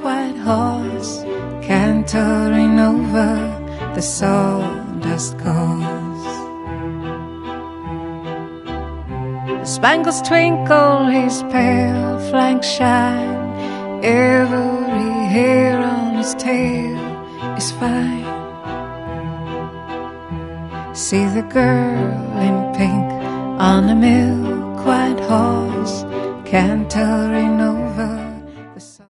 white horse cantering over the sawdust course. The spangles twinkle, his pale flanks shine, every hair on his tail is fine. See the girl in pink on a milk white horse cantering over